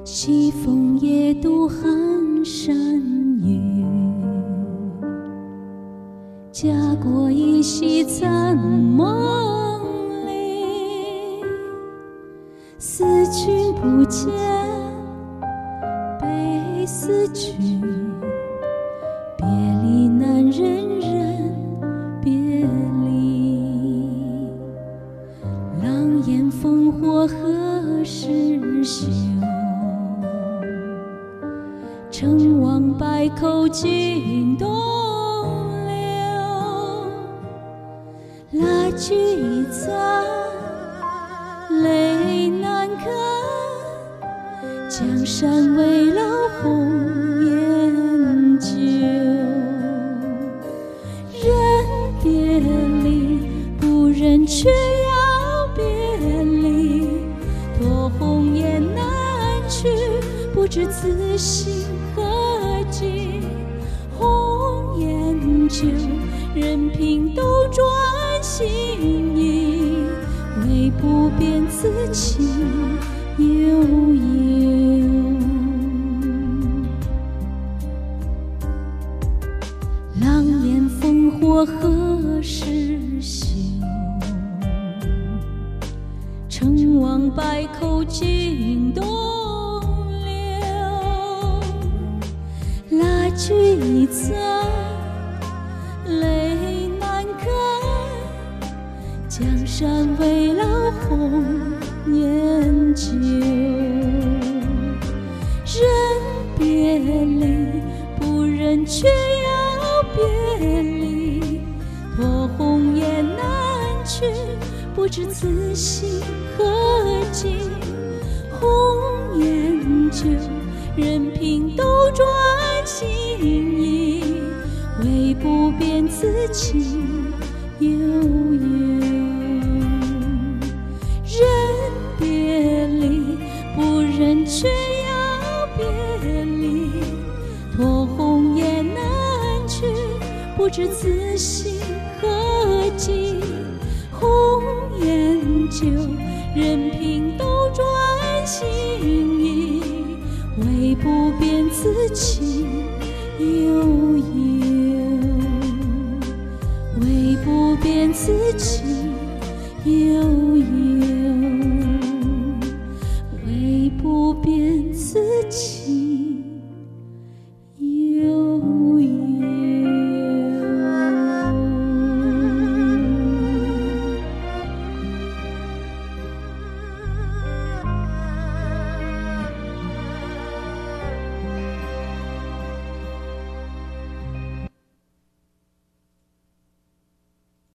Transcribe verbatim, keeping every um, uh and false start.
西风夜渡寒山雨，家国依稀残梦里。思君不见，悲思君，别离难忍忍别离。狼烟烽火何时休？成王败寇惊东流。蜡炬已残，泪难干，江山未老红颜旧。人别离，不忍却要别离。托鸿雁南去，不知此心何寄。红颜旧，任凭斗转星移，唯不变此情悠悠。狼烟烽火何时休？成王败寇惊东流。蜡炬已残，泪难干，江山未老红颜旧。人别离，不忍却要别离。托鸿雁南去，不知此心何寄。红颜旧，任凭斗转星移，唯不变此情悠悠。人别离，不忍却要别离。托鸿雁南去，不知此心何寄。红颜旧，任凭斗转星移，唯不变此情悠悠。唯不变此情悠悠。